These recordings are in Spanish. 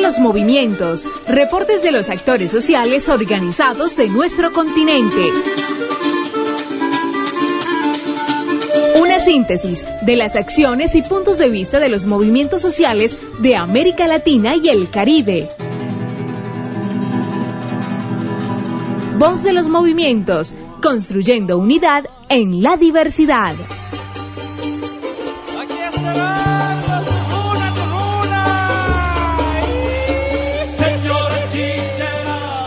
los movimientos, reportes de los actores sociales organizados de nuestro continente. Una síntesis de las acciones y puntos de vista de los movimientos sociales de América Latina y el Caribe. Voz de los movimientos, construyendo unidad en la diversidad. Aquí estará la tribuna. Señor Chichera.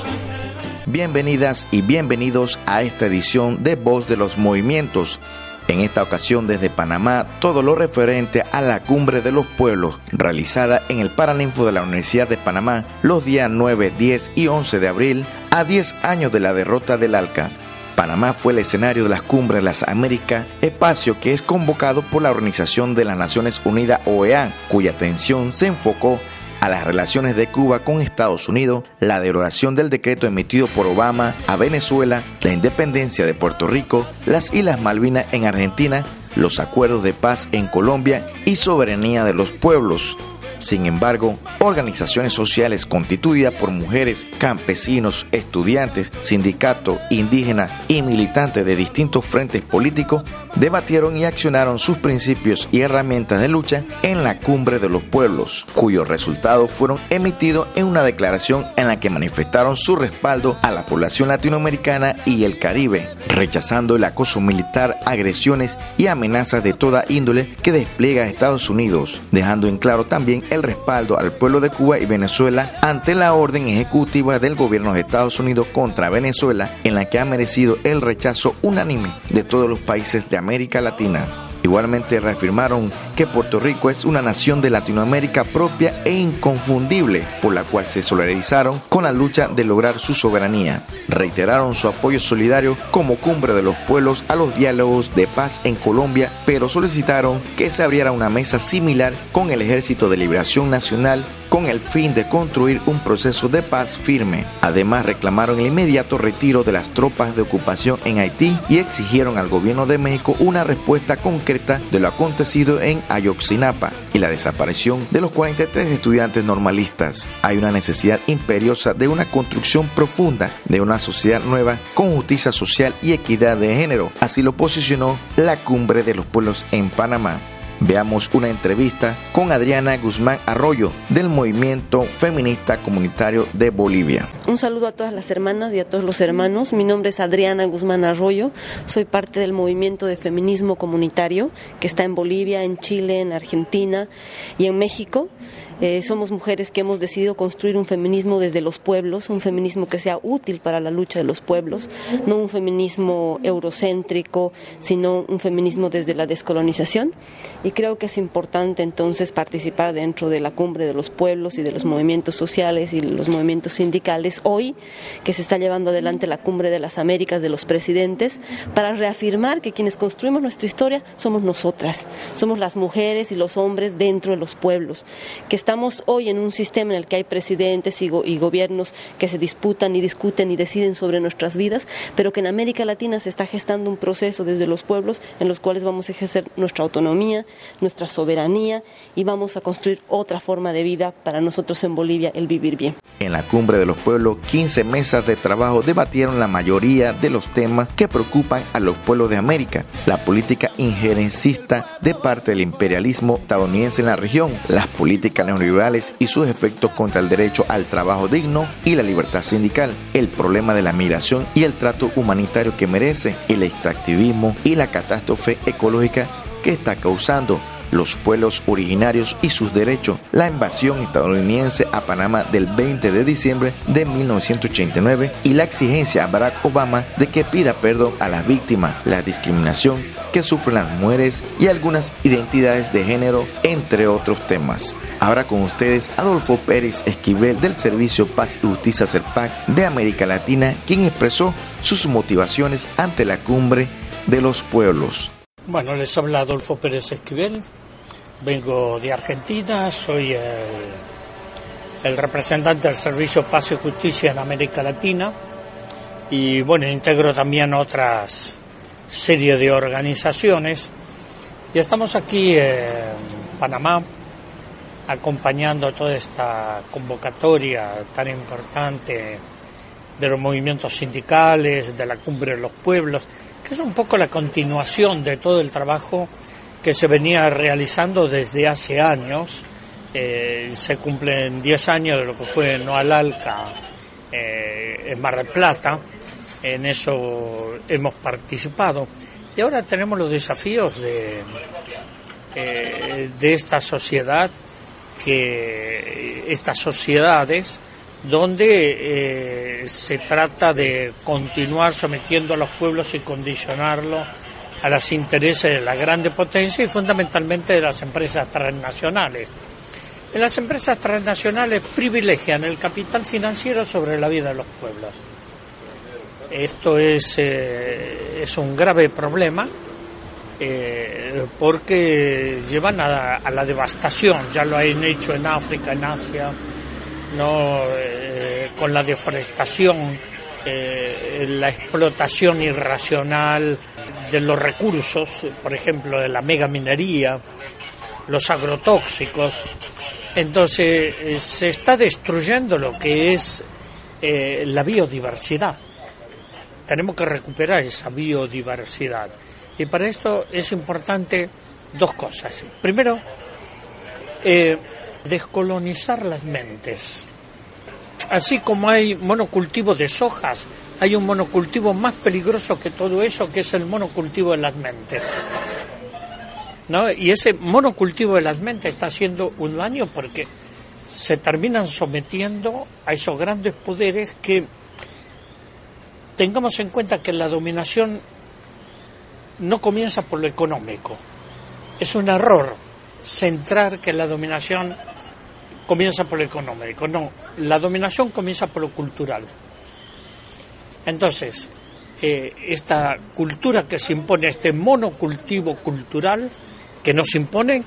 Bienvenidas y bienvenidos a esta edición de Voz de los Movimientos. En esta ocasión desde Panamá, todo lo referente a la Cumbre de los Pueblos, realizada en el Paraninfo de la Universidad de Panamá los días 9, 10 y 11 de abril, a 10 años de la derrota del ALCA. Panamá fue el escenario de las Cumbres de las Américas, espacio que es convocado por la Organización de las Naciones Unidas, OEA, cuya atención se enfocó a las relaciones de Cuba con Estados Unidos, la derogación del decreto emitido por Obama a Venezuela, la independencia de Puerto Rico, las Islas Malvinas en Argentina, los acuerdos de paz en Colombia y soberanía de los pueblos. Sin embargo, organizaciones sociales constituidas por mujeres, campesinos, estudiantes, sindicatos, indígenas y militantes de distintos frentes políticos debatieron y accionaron sus principios y herramientas de lucha en la Cumbre de los Pueblos, cuyos resultados fueron emitidos en una declaración en la que manifestaron su respaldo a la población latinoamericana y el Caribe, rechazando el acoso militar, agresiones y amenazas de toda índole que despliega Estados Unidos, dejando en claro también el respaldo al pueblo de Cuba y Venezuela ante la orden ejecutiva del gobierno de Estados Unidos contra Venezuela, en la que ha merecido el rechazo unánime de todos los países de América Latina. Igualmente reafirmaron que Puerto Rico es una nación de Latinoamérica propia e inconfundible, por la cual se solidarizaron con la lucha de lograr su soberanía. Reiteraron su apoyo solidario como Cumbre de los Pueblos a los diálogos de paz en Colombia, pero solicitaron que se abriera una mesa similar con el Ejército de Liberación Nacional con el fin de construir un proceso de paz firme. Además, reclamaron el inmediato retiro de las tropas de ocupación en Haití y exigieron al gobierno de México una respuesta concreta de lo acontecido en Ayotzinapa y la desaparición de los 43 estudiantes normalistas. Hay una necesidad imperiosa de una construcción profunda de una sociedad nueva con justicia social y equidad de género. Así lo posicionó la Cumbre de los Pueblos en Panamá. Veamos una entrevista con Adriana Guzmán Arroyo del Movimiento Feminista Comunitario de Bolivia. Un saludo a todas las hermanas y a todos los hermanos. Mi nombre es Adriana Guzmán Arroyo. Soy parte del Movimiento de Feminismo Comunitario que está en Bolivia, en Chile, en Argentina y en México. Somos mujeres que hemos decidido construir un feminismo desde los pueblos, un feminismo que sea útil para la lucha de los pueblos, no un feminismo eurocéntrico, sino un feminismo desde la descolonización. Y creo que es importante entonces participar dentro de la Cumbre de los Pueblos y de los movimientos sociales y los movimientos sindicales hoy, que se está llevando adelante la Cumbre de las Américas de los presidentes, para reafirmar que quienes construimos nuestra historia somos nosotras, somos las mujeres y los hombres dentro de los pueblos, que estamos hoy en un sistema en el que hay presidentes y gobiernos que se disputan y discuten y deciden sobre nuestras vidas, pero que en América Latina se está gestando un proceso desde los pueblos en los cuales vamos a ejercer nuestra autonomía, nuestra soberanía y vamos a construir otra forma de vida para nosotros en Bolivia, el vivir bien. En la Cumbre de los Pueblos, 15 mesas de trabajo debatieron la mayoría de los temas que preocupan a los pueblos de América: la política injerencista de parte del imperialismo estadounidense en la región, las políticas neoliberales y sus efectos contra el derecho al trabajo digno y la libertad sindical, el problema de la migración y el trato humanitario que merece, el extractivismo y la catástrofe ecológica que está causando, los pueblos originarios y sus derechos, la invasión estadounidense a Panamá del 20 de diciembre de 1989 y la exigencia a Barack Obama de que pida perdón a las víctimas, la discriminación que sufren las mujeres y algunas identidades de género, entre otros temas. Ahora con ustedes Adolfo Pérez Esquivel del Servicio Paz y Justicia CERPAC de América Latina, quien expresó sus motivaciones ante la Cumbre de los Pueblos. Bueno, les habla Adolfo Pérez Esquivel, vengo de Argentina, soy el representante del Servicio Paz y Justicia en América Latina y bueno, integro también otras serie de organizaciones y estamos aquí en Panamá acompañando toda esta convocatoria tan importante de los movimientos sindicales, de la Cumbre de los Pueblos, que es un poco la continuación de todo el trabajo que se venía realizando desde hace años. Se cumplen 10 años de lo que fue Noalalca en Mar del Plata, en eso hemos participado, y ahora tenemos los desafíos de esta sociedad, estas sociedades donde se trata de continuar sometiendo a los pueblos y condicionarlos a los intereses de la grande potencia y fundamentalmente de las empresas transnacionales. Las empresas transnacionales privilegian el capital financiero sobre la vida de los pueblos. Esto es un grave problema porque llevan a la devastación. Ya lo han hecho en África, en Asia, ¿no? Con la deforestación, la explotación irracional de los recursos, por ejemplo, de la megaminería, los agrotóxicos. Entonces se está destruyendo lo que es la biodiversidad. Tenemos que recuperar esa biodiversidad. Y para esto es importante dos cosas. Primero, descolonizar las mentes. Así como hay monocultivo de sojas, hay un monocultivo más peligroso que todo eso, que es el monocultivo de las mentes, ¿no? Y ese monocultivo de las mentes está haciendo un daño porque se terminan sometiendo a esos grandes poderes. Que tengamos en cuenta que la dominación no comienza por lo económico. Es un error centrar que la dominación comienza por lo económico. No, la dominación comienza por lo cultural. Entonces, esta cultura que se impone, este monocultivo cultural que nos imponen,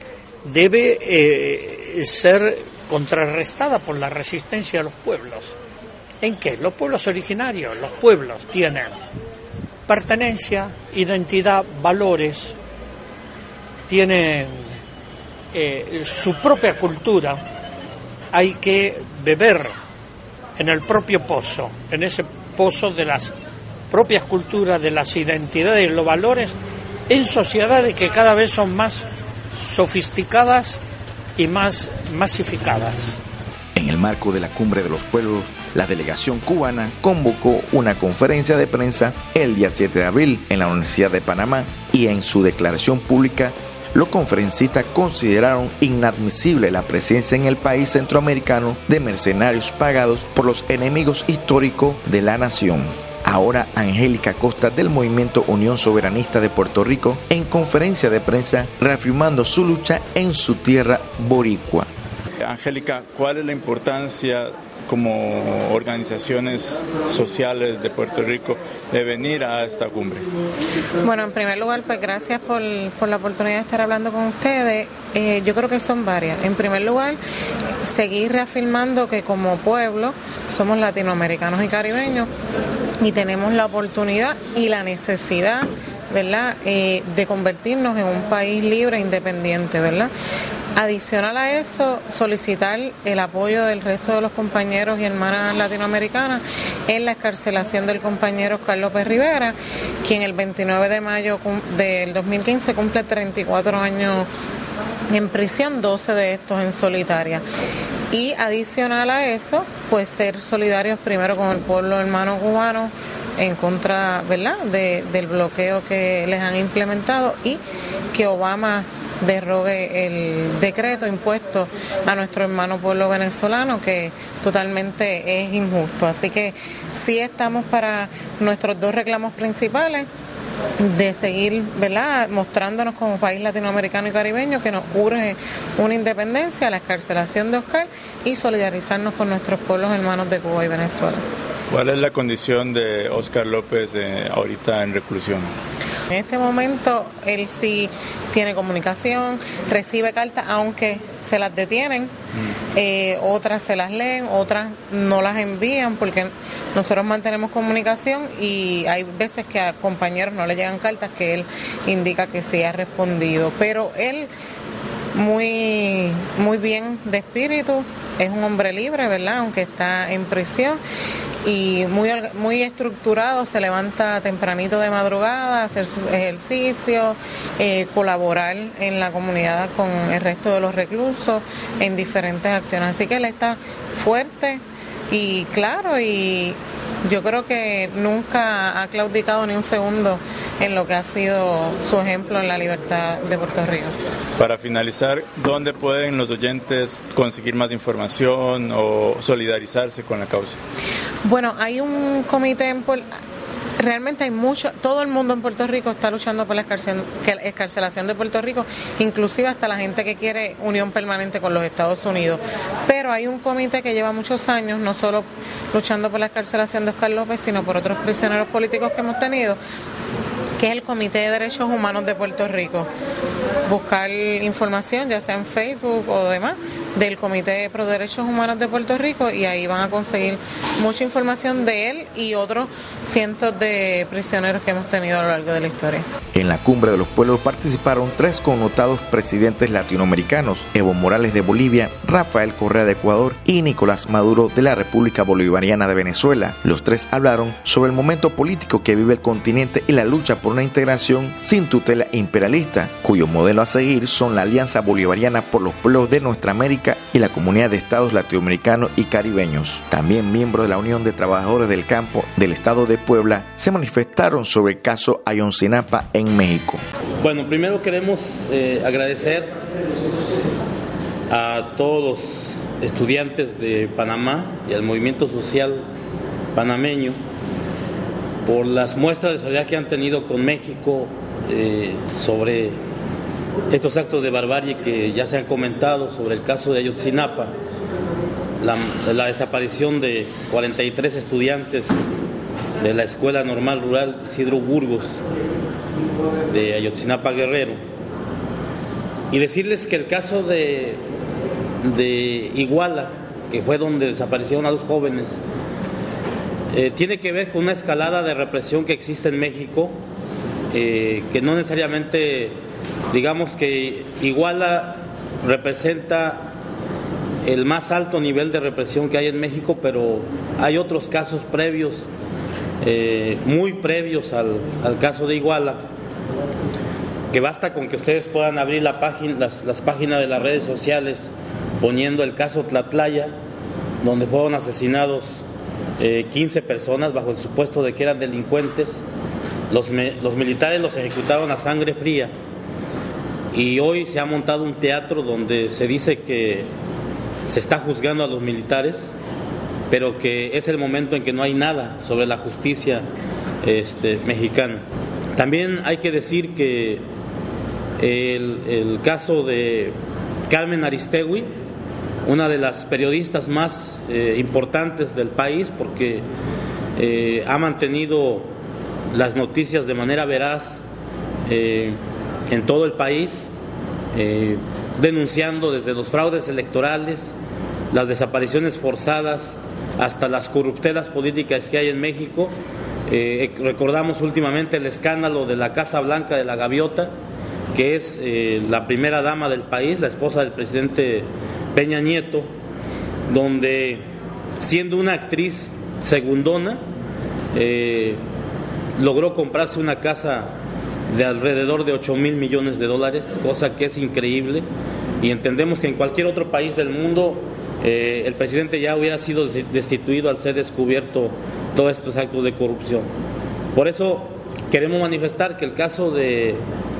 debe ser contrarrestada por la resistencia de los pueblos. ¿En qué? Los pueblos originarios, los pueblos tienen pertenencia, identidad, valores, tienen su propia cultura. Hay que beber en el propio pozo, en ese pozo de las propias culturas, de las identidades, los valores, en sociedades que cada vez son más sofisticadas y más masificadas. En el marco de la Cumbre de los Pueblos, la delegación cubana convocó una conferencia de prensa el día 7 de abril en la Universidad de Panamá, y en su declaración pública los conferencistas consideraron inadmisible la presencia en el país centroamericano de mercenarios pagados por los enemigos históricos de la nación. Ahora Angélica Costa, del Movimiento Unión Soberanista de Puerto Rico, en conferencia de prensa reafirmando su lucha en su tierra boricua. Angélica, ¿cuál es la importancia como organizaciones sociales de Puerto Rico de venir a esta cumbre? Bueno, en primer lugar, pues gracias por la oportunidad de estar hablando con ustedes. Yo creo que son varias. En primer lugar, seguir reafirmando que como pueblo somos latinoamericanos y caribeños y tenemos la oportunidad y la necesidad, ¿verdad?, de convertirnos en un país libre e independiente, ¿verdad? Adicional a eso, solicitar el apoyo del resto de los compañeros y hermanas latinoamericanas en la excarcelación del compañero Oscar López Rivera, quien el 29 de mayo del 2015 cumple 34 años en prisión, 12 de estos en solitaria. Y adicional a eso, pues ser solidarios primero con el pueblo hermano cubano en contra, ¿verdad?, del bloqueo que les han implementado, y que Obama derrogue el decreto impuesto a nuestro hermano pueblo venezolano, que totalmente es injusto. Así que sí estamos para nuestros dos reclamos principales, de seguir, ¿verdad?, mostrándonos como país latinoamericano y caribeño que nos urge una independencia, la excarcelación de Oscar, y solidarizarnos con nuestros pueblos hermanos de Cuba y Venezuela. ¿Cuál es la condición de Oscar López ahorita en reclusión? En este momento él sí tiene comunicación, recibe cartas, aunque se las detienen, otras se las leen, otras no las envían, porque nosotros mantenemos comunicación y hay veces que a compañeros no le llegan cartas que él indica que sí ha respondido, pero él muy bien de espíritu, es un hombre libre, ¿verdad? Aunque está en prisión, y muy estructurado, se levanta tempranito de madrugada, hacer sus ejercicios, colaborar en la comunidad con el resto de los reclusos en diferentes acciones. Así que él está fuerte y claro, y yo creo que nunca ha claudicado ni un segundo en lo que ha sido su ejemplo en la libertad de Puerto Rico. Para finalizar, ¿dónde pueden los oyentes conseguir más información o solidarizarse con la causa? Bueno, hay un comité realmente hay todo el mundo en Puerto Rico está luchando por la excarcelación de Puerto Rico, inclusive hasta la gente que quiere unión permanente con los Estados Unidos. Pero hay un comité que lleva muchos años, no solo luchando por la excarcelación de Oscar López, sino por otros prisioneros políticos que hemos tenido, que es el Comité de Derechos Humanos de Puerto Rico. Buscar información, ya sea en Facebook o demás, del Comité Pro Derechos Humanos de Puerto Rico, y ahí van a conseguir mucha información de él y otros cientos de prisioneros que hemos tenido a lo largo de la historia. En la Cumbre de los Pueblos participaron 3 connotados presidentes latinoamericanos: Evo Morales de Bolivia, Rafael Correa de Ecuador y Nicolás Maduro de la República Bolivariana de Venezuela. Los 3 hablaron sobre el momento político que vive el continente y la lucha por una integración sin tutela imperialista, cuyo modelo a seguir son la Alianza Bolivariana por los Pueblos de Nuestra América y la Comunidad de Estados Latinoamericanos y Caribeños. También miembros de la Unión de Trabajadores del Campo del Estado de Puebla se manifestaron sobre el caso Ayotzinapa en México. Bueno, primero queremos agradecer a todos los estudiantes de Panamá y al movimiento social panameño por las muestras de solidaridad que han tenido con México sobre estos actos de barbarie que ya se han comentado, sobre el caso de Ayotzinapa, la desaparición de 43 estudiantes de la Escuela Normal Rural Isidro Burgos de Ayotzinapa, Guerrero, y decirles que el caso de Iguala, que fue donde desaparecieron a los jóvenes, tiene que ver con una escalada de represión que existe en México, que no necesariamente, digamos que Iguala representa el más alto nivel de represión que hay en México, pero hay otros casos previos, muy previos al caso de Iguala, que basta con que ustedes puedan abrir las páginas de las redes sociales poniendo el caso Tlatlaya, donde fueron asesinados 15 personas bajo el supuesto de que eran delincuentes. Los militares los ejecutaron a sangre fría, y hoy se ha montado un teatro donde se dice que se está juzgando a los militares, pero que es el momento en que no hay nada sobre la justicia mexicana. También hay que decir que el caso de Carmen Aristegui, una de las periodistas más importantes del país, porque ha mantenido las noticias de manera veraz en todo el país, denunciando desde los fraudes electorales, las desapariciones forzadas, hasta las corruptelas políticas que hay en México. Recordamos últimamente el escándalo de la Casa Blanca de la Gaviota, que es la primera dama del país, la esposa del presidente Peña Nieto, donde, siendo una actriz segundona, logró comprarse una casa de alrededor de $8,000 millones, cosa que es increíble, y entendemos que en cualquier otro país del mundo el presidente ya hubiera sido destituido al ser descubierto todos estos actos de corrupción. Por eso queremos manifestar que el caso de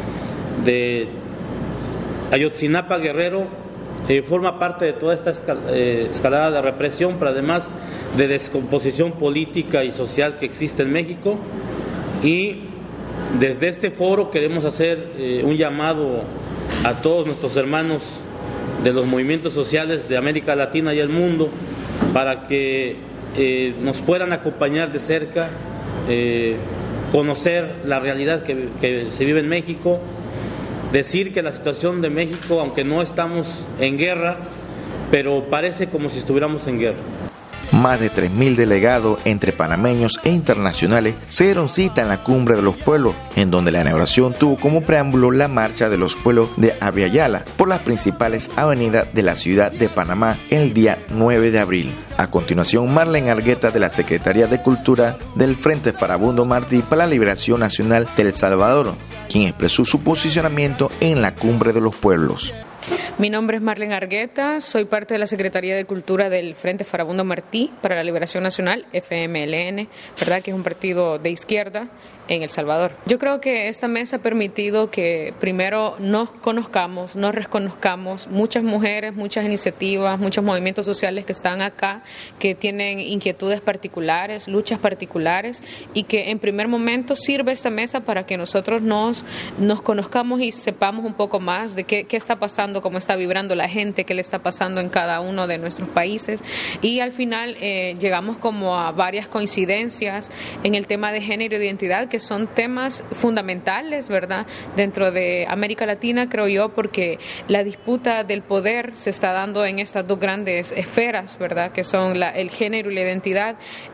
Ayotzinapa, Guerrero, forma parte de toda esta escalada de represión, pero además de descomposición política y social que existe en México. Y desde este foro queremos hacer un llamado a todos nuestros hermanos de los movimientos sociales de América Latina y el mundo, para que nos puedan acompañar de cerca, conocer la realidad que se vive en México, decir que la situación de México, aunque no estamos en guerra, pero parece como si estuviéramos en guerra. Más de 3.000 delegados entre panameños e internacionales se dieron cita en la Cumbre de los Pueblos, en donde la inauguración tuvo como preámbulo la Marcha de los Pueblos de Abya-Yala por las principales avenidas de la ciudad de Panamá el día 9 de abril. A continuación, Marlene Argueta, de la Secretaría de Cultura del Frente Farabundo Martí para la Liberación Nacional de El Salvador, quien expresó su posicionamiento en la Cumbre de los Pueblos. Mi nombre es Marlene Argueta, soy parte de la Secretaría de Cultura del Frente Farabundo Martí para la Liberación Nacional, FMLN, ¿verdad? Que es un partido de izquierda en El Salvador. Yo creo que esta mesa ha permitido que primero nos conozcamos, nos reconozcamos, muchas mujeres, muchas iniciativas, muchos movimientos sociales que están acá, que tienen inquietudes particulares, luchas particulares, y que en primer momento sirve esta mesa para que nosotros nos conozcamos y sepamos un poco más de qué está pasando, cómo está vibrando la gente, qué le está pasando en cada uno de nuestros países, y al final llegamos como a varias coincidencias en el tema de género e identidad, que son temas fundamentales, ¿verdad?, dentro de América Latina, creo yo, porque la disputa del poder se está dando en estas dos grandes esferas, ¿verdad?, que son el género y la identidad,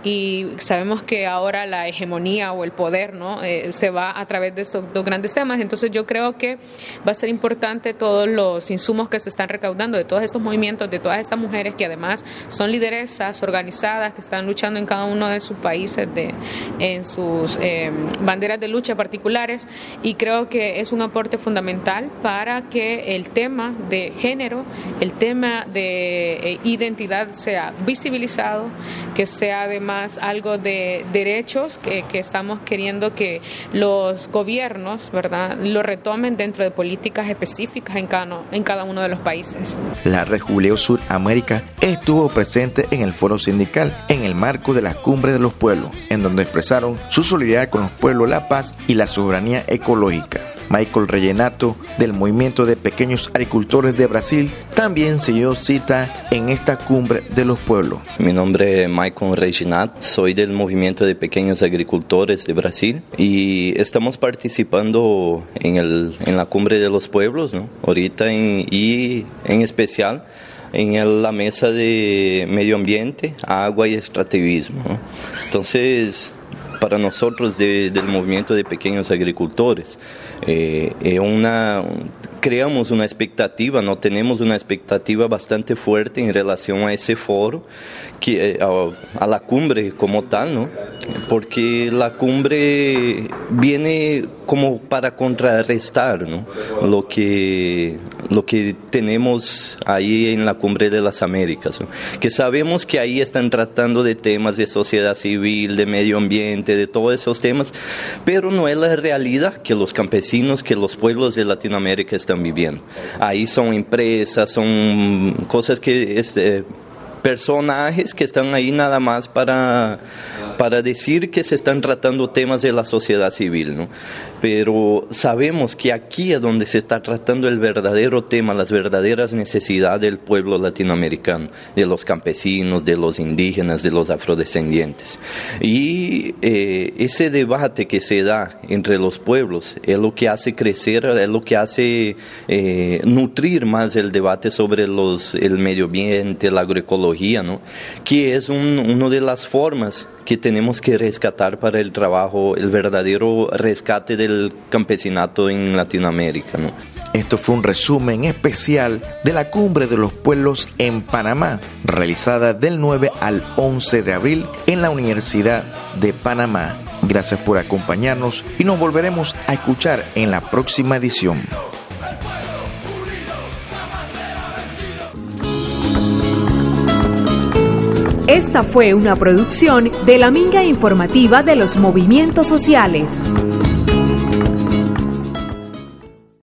y sabemos que ahora la hegemonía o el poder, ¿no?, se va a través de estos dos grandes temas. Entonces yo creo que va a ser importante todos los insumos que se están recaudando de todos estos movimientos, de todas estas mujeres que además son lideresas organizadas, que están luchando en cada uno de sus países, en sus banderas de lucha particulares, y creo que es un aporte fundamental para que el tema de género, el tema de identidad sea visibilizado, que sea además algo de derechos que estamos queriendo que los gobiernos, ¿verdad?, lo retomen dentro de políticas específicas en cada uno de los países. La Red Jubileo Suramérica estuvo presente en el foro sindical en el marco de la Cumbre de los Pueblos, en donde expresaron su solidaridad con los pueblos, la paz y la soberanía ecológica. Michael Rellenato, del Movimiento de Pequeños Agricultores de Brasil, también se dio cita en esta Cumbre de los Pueblos. Mi nombre es Michael Rellenato, soy del Movimiento de Pequeños Agricultores de Brasil y estamos participando en la Cumbre de los Pueblos, ¿no?, ahorita y en especial en la mesa de medio ambiente, agua y extractivismo, ¿no? Entonces, para nosotros del movimiento de pequeños agricultores, creamos una expectativa, no tenemos una expectativa bastante fuerte en relación a ese foro, a la cumbre como tal, ¿no? Porque la cumbre viene como para contrarrestar, ¿no?, lo que tenemos ahí en la Cumbre de las Américas, ¿no?, que sabemos que ahí están tratando de temas de sociedad civil, de medio ambiente, de todos esos temas, pero no es la realidad que los campesinos, que los pueblos de Latinoamérica están viviendo. Ahí son empresas, son cosas que personajes que están ahí nada más para decir que se están tratando temas de la sociedad civil, ¿no? Pero sabemos que aquí es donde se está tratando el verdadero tema, las verdaderas necesidades del pueblo latinoamericano, de los campesinos, de los indígenas, de los afrodescendientes. Y ese debate que se da entre los pueblos es lo que hace crecer, es lo que hace nutrir más el debate sobre el medio ambiente, la agroecología, ¿no?, que es una de las formas que tenemos que rescatar para el trabajo, el verdadero rescate del campesinato en Latinoamérica, ¿no? Esto fue un resumen especial de la Cumbre de los Pueblos en Panamá, realizada del 9 al 11 de abril en la Universidad de Panamá. Gracias por acompañarnos y nos volveremos a escuchar en la próxima edición. Esta fue una producción de la Minga Informativa de los Movimientos Sociales.